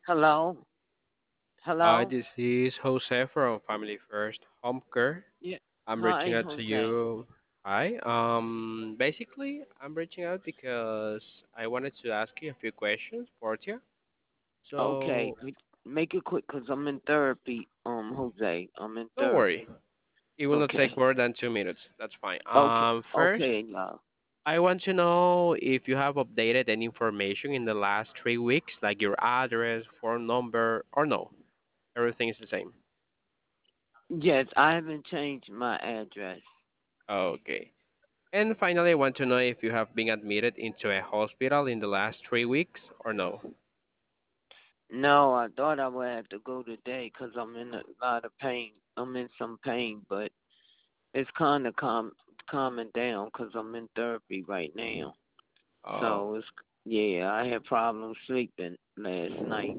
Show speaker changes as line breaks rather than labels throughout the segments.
Hello?
Hi,
Hello?
this is Jose from Family First Home Care.
Yeah.
I'm reaching
Hi,
out to
Jose.
you. Hi. Basically, I'm reaching out because I wanted to ask you a few questions, Portia.
Okay.
So,
Make it quick 'cause I'm in therapy, Jose. I'm in
don't worry.
therapy.
It will not take
Okay.
more than 2 minutes. That's fine.
Okay.
First,
Okay, y'all.
I want to know if you have updated any information in the last 3 weeks, like your address, phone number, or no. Everything is the same.
Yes, I haven't changed my address.
Okay. And finally, I want to know if you have been admitted into a hospital in the last 3 weeks or no.
No, I thought I would have to go today 'cause I'm in a lot of pain. I'm in some pain, but it's kind of calming down 'cause I'm in therapy right now.
Oh,
So yeah, I had problems sleeping last night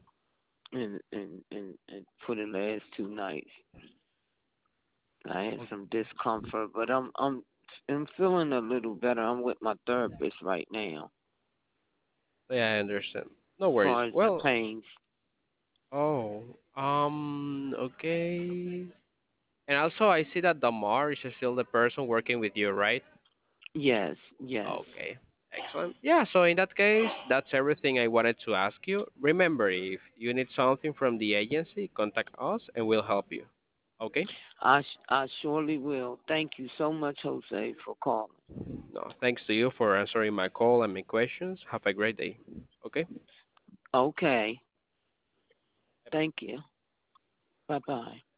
and for the last 2 nights. I had
okay.
some discomfort, but I'm feeling a little better. I'm with my therapist right now,
Yeah, I understand. No
as
worries.
far as the
Well,
pains.
oh, okay. And also, I see that Damar is still the person working with you, right?
Yes, yes.
Okay, excellent. Yeah, so in that case, that's everything I wanted to ask you. Remember, if you need something from the agency, contact us and we'll help you. Okay?
I surely will. Thank you so much, Jose, for calling.
No, thanks to you for answering my call and my questions. Have a great day. Okay?
Okay,
Bye bye.
thank you. Bye bye.